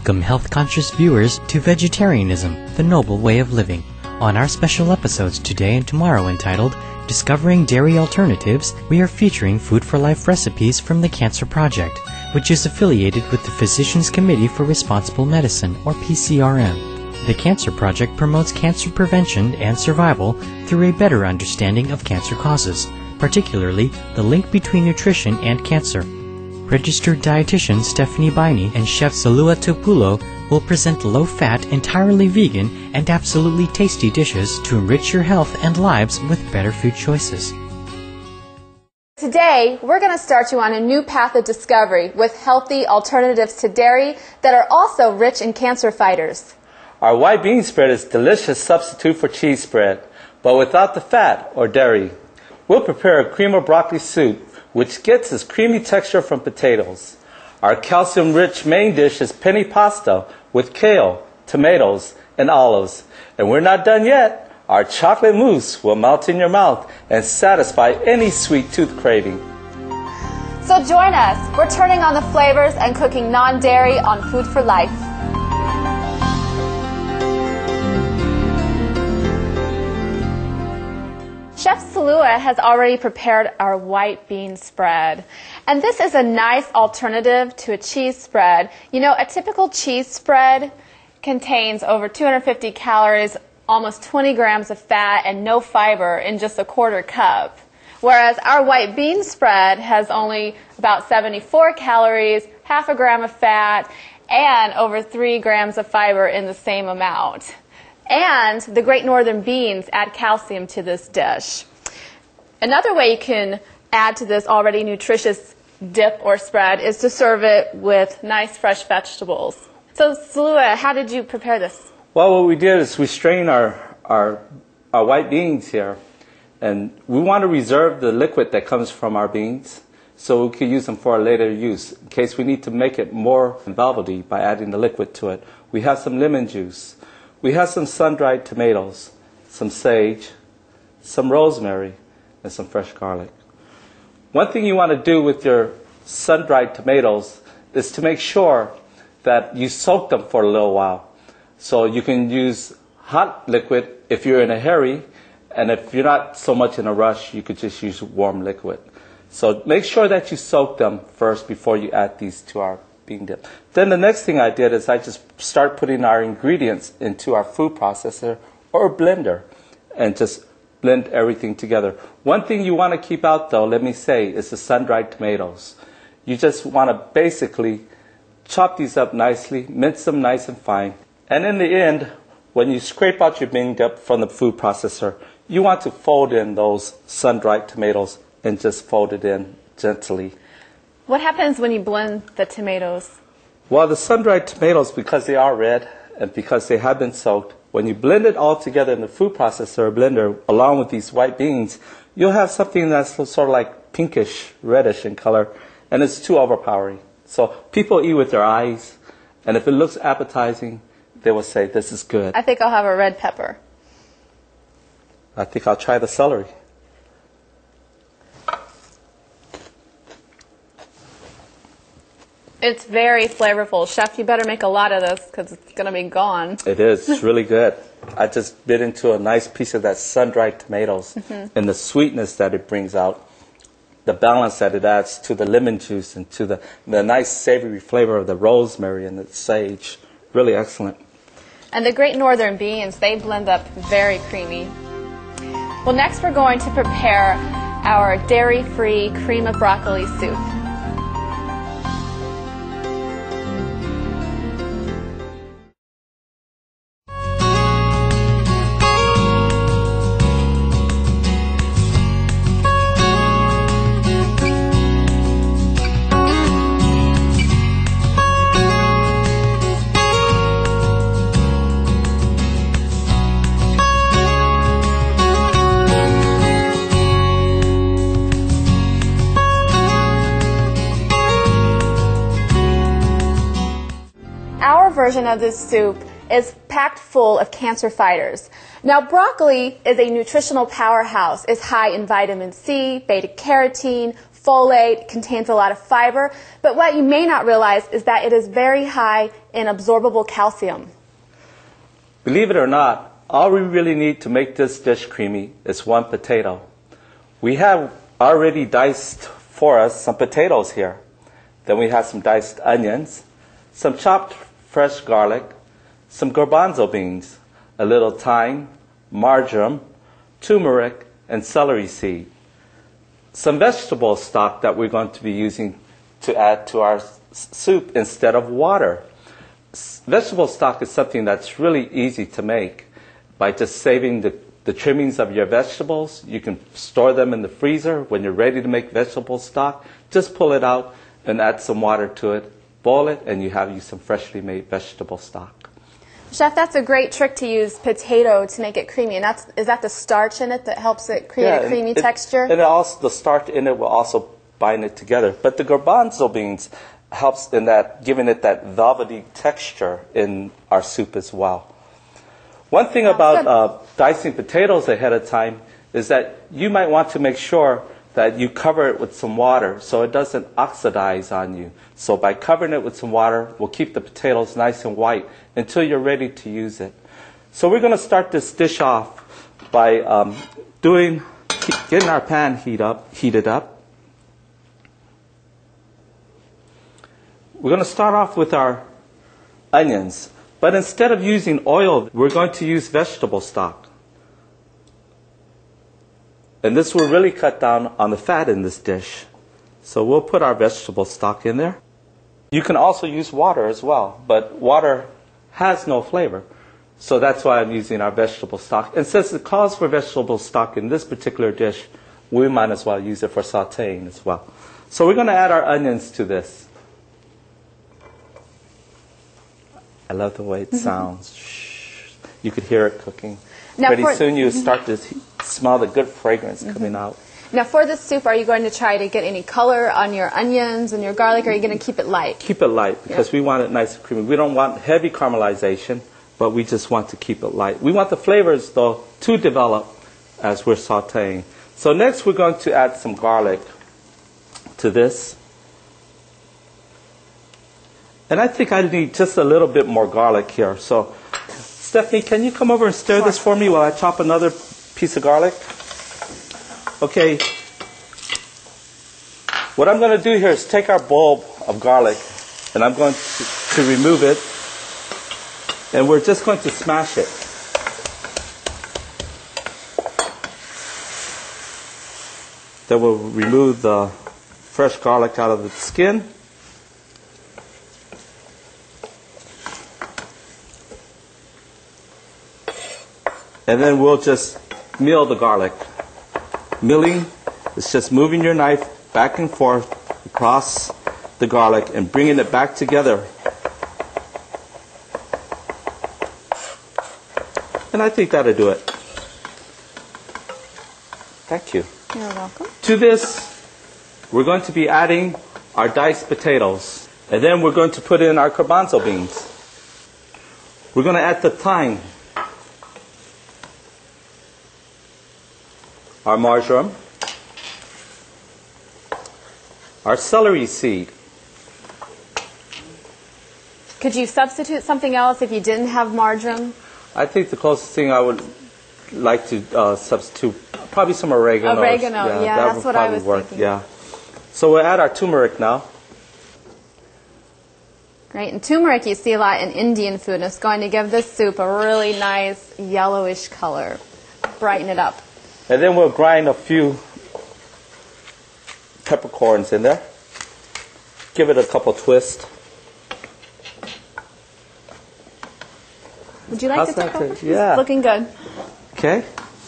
Welcome health-conscious viewers to Vegetarianism, the Noble Way of Living. On our special episodes today and tomorrow entitled Discovering Dairy Alternatives, we are featuring Food for Life recipes from the Cancer Project, which is affiliated with the Physicians Committee for Responsible Medicine, or PCRM. The Cancer Project promotes cancer prevention and survival through a better understanding of cancer causes, particularly the link between nutrition and cancer. Registered dietitian Stephanie Biney and chef Salua Topulo will present low-fat, entirely vegan, and absolutely tasty dishes to enrich your health and lives with better food choices. Today, we're going to start you on a new path of discovery with healthy alternatives to dairy that are also rich in cancer fighters. Our white bean spread is a delicious substitute for cheese spread, but without the fat or dairy. We'll prepare a cream of broccoli soup, which gets its creamy texture from potatoes. Our calcium-rich main dish is penne pasta with kale, tomatoes, and olives. And we're not done yet. Our chocolate mousse will melt in your mouth and satisfy any sweet tooth craving. So join us. We're turning on the flavors and cooking non-dairy on Food for Life. Chef Salua has already prepared our white bean spread. And this is a nice alternative to a cheese spread. You know, a typical cheese spread contains over 250 calories, almost 20 grams of fat, and no fiber in just a quarter cup. Whereas our white bean spread has only about 74 calories, half a gram of fat, and over 3 grams of fiber in the same amount. And the Great Northern beans add calcium to this dish. Another way you can add to this already nutritious dip or spread is to serve it with nice fresh vegetables. So, Salua, how did you prepare this? Well, what we did is we strained our white beans here, and we want to reserve the liquid that comes from our beans so we can use them for a later use in case we need to make it more velvety by adding the liquid to it. We have some lemon juice. We have some sun-dried tomatoes, some sage, some rosemary, and some fresh garlic. One thing you want to do with your sun-dried tomatoes is to make sure that you soak them for a little while. So you can use hot liquid if you're in a hurry, and if you're not so much in a rush, you could just use warm liquid. So make sure that you soak them first before you add these to our bean dip. Then the next thing I did is I just start putting our ingredients into our food processor or blender and just blend everything together. One thing you want to keep out, though, let me say, is the sun-dried tomatoes. You just want to basically chop these up nicely, mince them nice and fine. And in the end, when you scrape out your bean dip from the food processor, you want to fold in those sun-dried tomatoes and just fold it in gently. What happens when you blend the tomatoes? Well, the sun-dried tomatoes, because they are red and because they have been soaked, when you blend it all together in the food processor or blender along with these white beans, you'll have something that's sort of like pinkish, reddish in color, and it's too overpowering. So people eat with their eyes, and if it looks appetizing, they will say, this is good. I think I'll have a red pepper. I think I'll try the celery. It's very flavorful. Chef, you better make a lot of this because it's going to be gone. It is. It's really good. I just bit into a nice piece of that sun-dried tomatoes and the sweetness that it brings out, the balance that it adds to the lemon juice and to the nice savory flavor of the rosemary and the sage. Really excellent. And the Great Northern beans, they blend up very creamy. Well, next we're going to prepare our dairy-free cream of broccoli soup. Our version of this soup is packed full of cancer fighters. Now, broccoli is a nutritional powerhouse. It's high in vitamin C, beta-carotene, folate, contains a lot of fiber. But what you may not realize is that it is very high in absorbable calcium. Believe it or not, all we really need to make this dish creamy is one potato. We have already diced for us some potatoes here. Then we have some diced onions, some chopped fresh garlic, some garbanzo beans, a little thyme, marjoram, turmeric, and celery seed. Some vegetable stock that we're going to be using to add to our soup instead of water. Vegetable stock is something that's really easy to make by just saving the trimmings of your vegetables. You can store them in the freezer. When you're ready to make vegetable stock, just pull it out and add some water to it, boil it, and you have some freshly made vegetable stock. Chef, that's a great trick to use potato to make it creamy. And is that the starch in it that helps it create a creamy texture? And also the starch in it will also bind it together. But the garbanzo beans helps in that, giving it that velvety texture in our soup as well. One thing about dicing potatoes ahead of time is that you might want to make sure that you cover it with some water so it doesn't oxidize on you. So by covering it with some water, we'll keep the potatoes nice and white until you're ready to use it. So we're going to start this dish off by getting our pan heated up. We're going to start off with our onions, but instead of using oil, we're going to use vegetable stock. And this will really cut down on the fat in this dish. So we'll put our vegetable stock in there. You can also use water as well, but water has no flavor. So that's why I'm using our vegetable stock. And since it calls for vegetable stock in this particular dish, we might as well use it for sauteing as well. So we're going to add our onions to this. I love the way it sounds. You could hear it cooking. Now pretty soon you start to smell the good fragrance coming out. Now for this soup, are you going to try to get any color on your onions and your garlic, or are you going to keep it light? Keep it light because we want it nice and creamy. We don't want heavy caramelization, but we just want to keep it light. We want the flavors, though, to develop as we're sauteing. So next we're going to add some garlic to this. And I think I need just a little bit more garlic here. So, Stephanie, can you come over and stir this for me while I chop another piece of garlic? Okay. What I'm going to do here is take our bulb of garlic, and I'm going to remove it, and we're just going to smash it. Then we'll remove the fresh garlic out of the skin. And then we'll just mill the garlic. Milling is just moving your knife back and forth across the garlic and bringing it back together. And I think that'll do it. Thank you. You're welcome. To this, we're going to be adding our diced potatoes. And then we're going to put in our garbanzo beans. We're going to add the thyme, our marjoram, our celery seed. Could you substitute something else if you didn't have marjoram? I think the closest thing I would like to substitute, probably some oregano. Oregano, yeah, that that's would what I probably was work. thinking. Yeah. So we'll add our turmeric now. Great, and turmeric you see a lot in Indian food, and it's going to give this soup a really nice yellowish color, brighten it up. And then we'll grind a few peppercorns in there. Give it a couple twists. Would you like How's to take that over? taste? Yeah. It's looking good. Okay.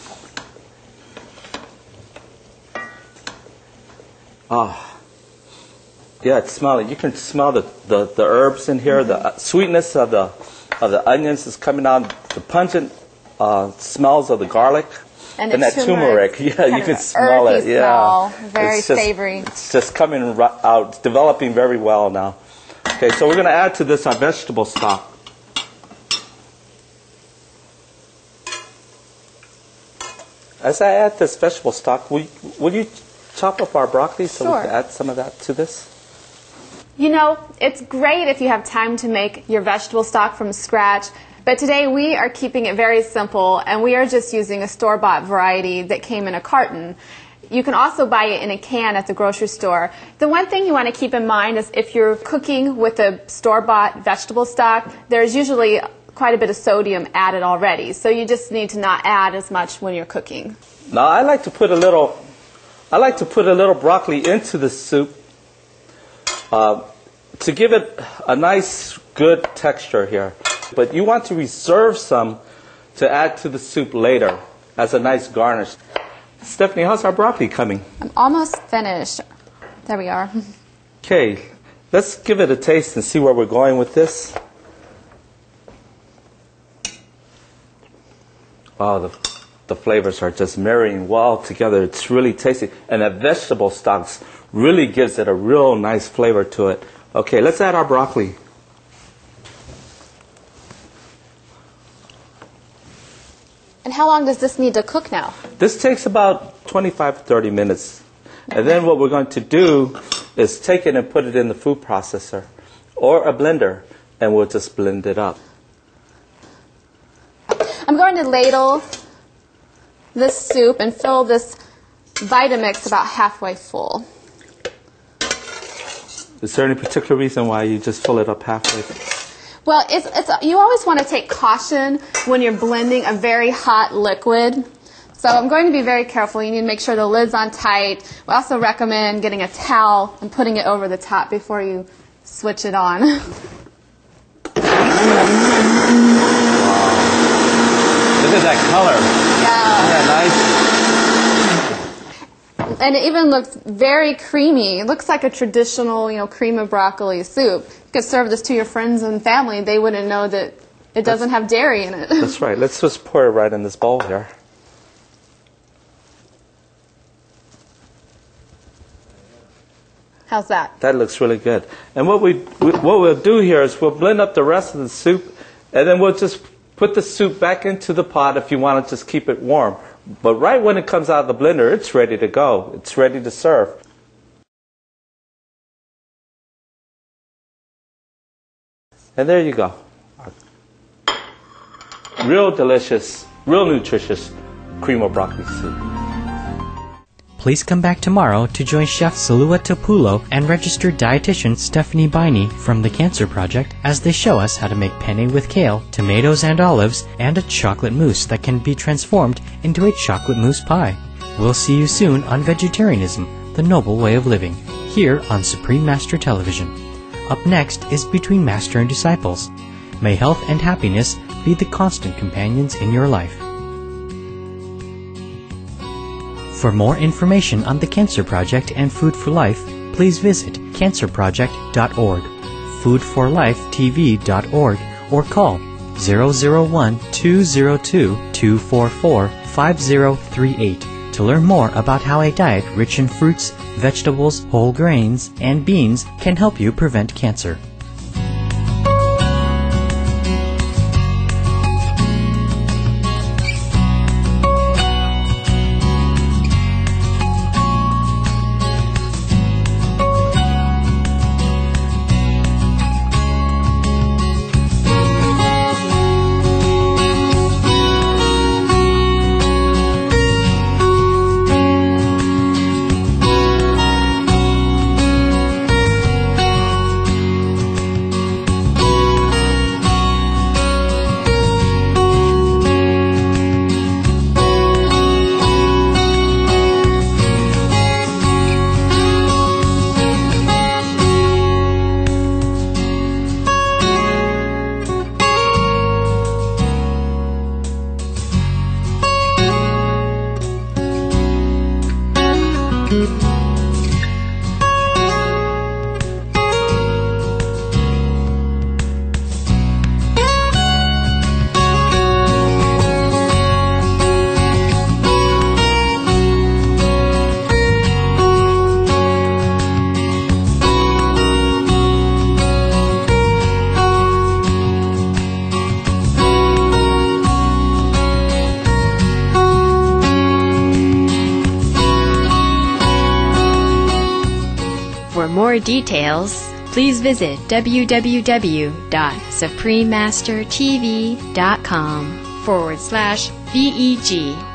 Ah. Yeah, it's smelling. You can smell the herbs in here. The sweetness of the onions is coming out. The pungent smells of the garlic. And that turmeric. Yeah, you can smell it. Yeah. Yeah. Very It's just- savory. It's just coming out. It's developing very well now. Okay, so we're going to add to this our vegetable stock. As I add this vegetable stock, will you chop up our broccoli so we Sure. can add some of that to this? You know, it's great if you have time to make your vegetable stock from scratch, but today we are keeping it very simple, and we are just using a store-bought variety that came in a carton. You can also buy it in a can at the grocery store. The one thing you want to keep in mind is if you're cooking with a store-bought vegetable stock, there's usually quite a bit of sodium added already, so you just need to not add as much when you're cooking. Now I like to put a little broccoli into the soup to give it a nice, good texture here. But you want to reserve some to add to the soup later as a nice garnish. Stephanie, how's our broccoli coming? I'm almost finished. There we are. Okay, let's give it a taste and see where we're going with this. Wow, the flavors are just marrying well together. It's really tasty. And that vegetable stock really gives it a real nice flavor to it. Okay, let's add our broccoli. And how long does this need to cook now? This takes about 25 to 30 minutes. And then what we're going to do is take it and put it in the food processor or a blender, and we'll just blend it up. I'm going to ladle this soup and fill this Vitamix about halfway full. Is there any particular reason why you just fill it up halfway? Well, you always want to take caution when you're blending a very hot liquid. So I'm going to be very careful. You need to make sure the lid's on tight. We also recommend getting a towel and putting it over the top before you switch it on. Look at that color. Yeah. Isn't that nice? And it even looks very creamy. It looks like a traditional, cream of broccoli soup. You could serve this to your friends and family. They wouldn't know that it doesn't have dairy in it. That's right. Let's just pour it right in this bowl here. How's that? That looks really good. And what we'll do here is we'll blend up the rest of the soup, and then we'll just put the soup back into the pot if you want to just keep it warm. But right when it comes out of the blender, it's ready to go. It's ready to serve. And there you go. Real delicious, real nutritious cream of broccoli soup. Please come back tomorrow to join Chef Salua Topulo and registered dietitian Stephanie Biney from the Cancer Project as they show us how to make penne with kale, tomatoes and olives, and a chocolate mousse that can be transformed into a chocolate mousse pie. We'll see you soon on Vegetarianism, the Noble Way of Living, here on Supreme Master Television. Up next is Between Master and Disciples. May health and happiness be the constant companions in your life. For more information on the Cancer Project and Food for Life, please visit cancerproject.org, foodforlifetv.org, or call 001-202-244-5038 to learn more about how a diet rich in fruits, vegetables, whole grains, and beans can help you prevent cancer. For more details, please visit www.suprememastertv.com/VEG